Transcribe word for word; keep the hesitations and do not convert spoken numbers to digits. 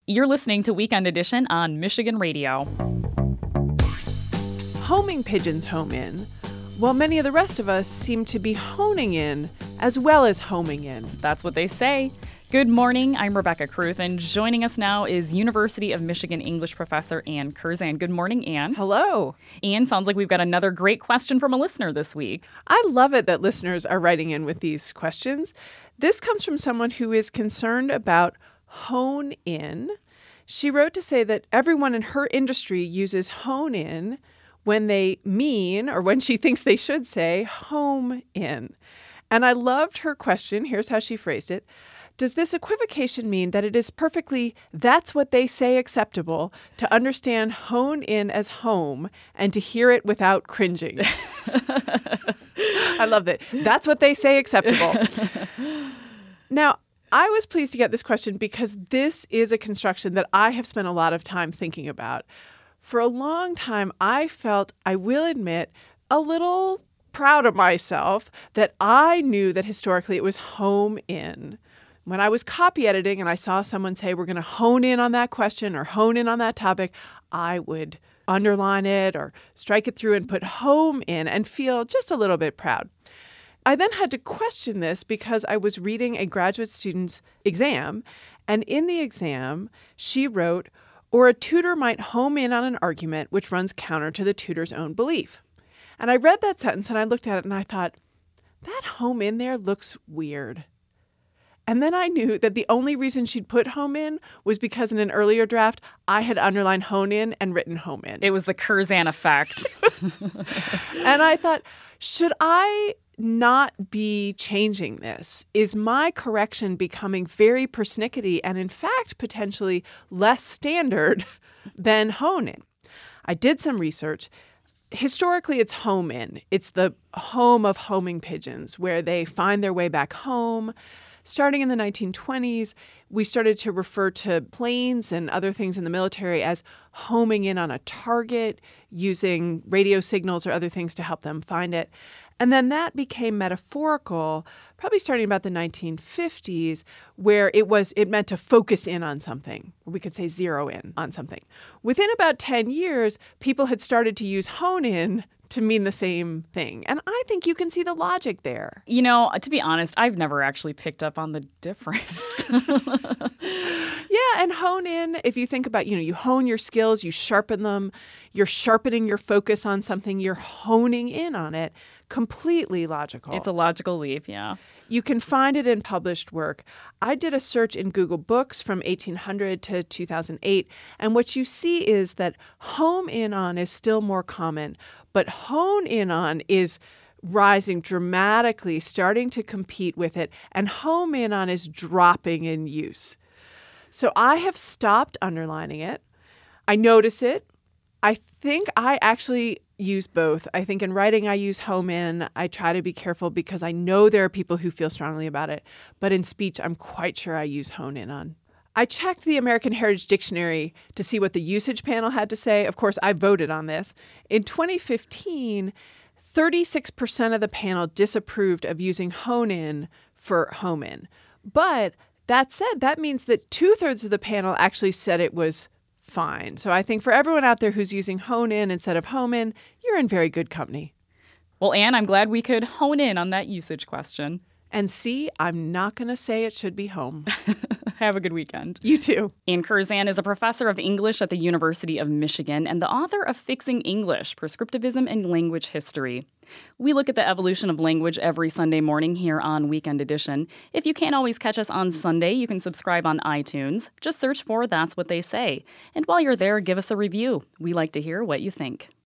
You're listening to Weekend Edition on Michigan Radio. Homing pigeons home in, while many of the rest of us seem to be honing in as well as homing in. That's what they say. Good morning, I'm Rebecca Kruth, and joining us now is University of Michigan English professor Ann Curzan. Good morning, Ann. Hello. Ann, sounds like we've got another great question from a listener this week. I love it that listeners are writing in with these questions. This comes from someone who is concerned about hone in. She wrote to say that everyone in her industry uses hone in when they mean, or when she thinks they should say, home in. And I loved her question. Here's how she phrased it. Does this equivocation mean that it is perfectly that's what they say acceptable to understand hone in as home and to hear it without cringing? I love that. That's what they say acceptable. Now, I was pleased to get this question because this is a construction that I have spent a lot of time thinking about. For a long time, I felt, I will admit, a little proud of myself that I knew that historically it was home in. When I was copy editing and I saw someone say, we're going to hone in on that question or hone in on that topic, I would underline it or strike it through and put home in and feel just a little bit proud. I then had to question this because I was reading a graduate student's exam, and in the exam, she wrote, or a tutor might home in on an argument which runs counter to the tutor's own belief. And I read that sentence and I looked at it and I thought, that home in there looks weird. And then I knew that the only reason she'd put home in was because in an earlier draft, I had underlined hone in and written home in. It was the Curzan effect. And I thought, should I not be changing this? Is my correction becoming very persnickety and in fact potentially less standard than hone in? I did some research. Historically, it's home in. It's the home of homing pigeons where they find their way back home. Starting in the nineteen twenties, we started to refer to planes and other things in the military as homing in on a target, using radio signals or other things to help them find it. And then that became metaphorical, probably starting about the nineteen fifties, where it was it meant to focus in on something. We could say zero in on something. Within about ten years, people had started to use hone in to mean the same thing. And I think you can see the logic there. You know, to be honest, I've never actually picked up on the difference. Yeah, and hone in, if you think about, you know, you hone your skills, you sharpen them, you're sharpening your focus on something, you're honing in on it. Completely logical. It's a logical leap, yeah. You can find it in published work. I did a search in Google Books from eighteen hundred to two thousand eight, and what you see is that home in on is still more common, but hone in on is rising dramatically, starting to compete with it, and home in on is dropping in use. So I have stopped underlining it. I notice it. I think I actually use both. I think in writing I use home in. I try to be careful because I know there are people who feel strongly about it. But in speech, I'm quite sure I use hone in on. I checked the American Heritage Dictionary to see what the usage panel had to say. Of course, I voted on this. In twenty fifteen, thirty-six percent of the panel disapproved of using hone in for home in. But that said, that means that two-thirds of the panel actually said it was fine. So I think for everyone out there who's using hone in instead of home in, you're in very good company. Well, Ann, I'm glad we could hone in on that usage question. And see, I'm not going to say it should be home. Have a good weekend. You too. Ann Curzan is a professor of English at the University of Michigan and the author of Fixing English, Prescriptivism and Language History. We look at the evolution of language every Sunday morning here on Weekend Edition. If you can't always catch us on Sunday, you can subscribe on iTunes. Just search for That's What They Say. And while you're there, give us a review. We like to hear what you think.